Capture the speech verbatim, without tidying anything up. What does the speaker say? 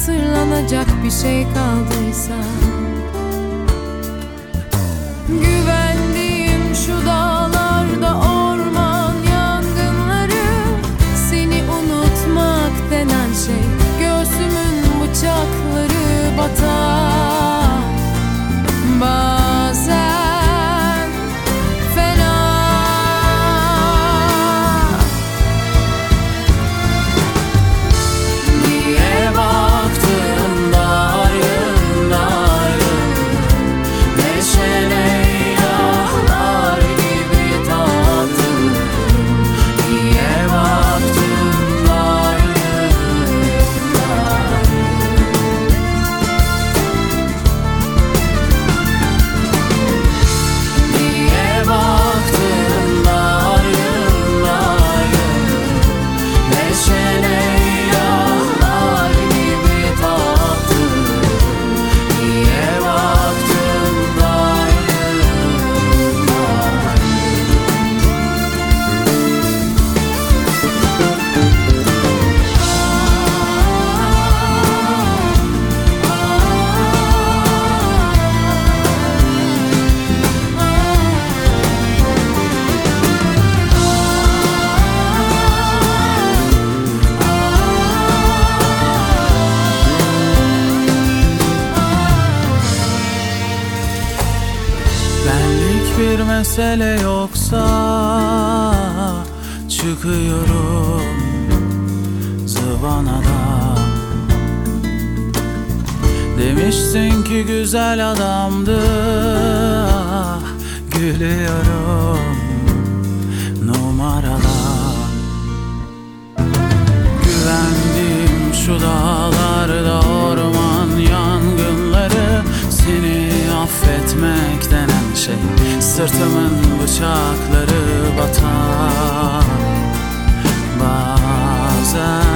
hatırlanacak bir şey kaldıysa, güvendiğim şu dağlarda orman yangınları, seni unutmak denen şey göğsümün bıçakları batar bazen fena. Niye baktığında ayrın ayrın, neşene yağlar gibi tattın. Niye baktığında ayrın ayrın. Niye baktığında ayrın ayrın, neşene yağlar gibi tattın. Niye baktığında ayrın Benlik bir mesele yoksa çıkıyorum zıvanadan. Demiştin ki güzel adamdı, ah, gülüyorum numaradan. Güvendiğim şu dağlarda orman yangınları, seni affetmek denen şey sırtımın bıçakları batar bazen.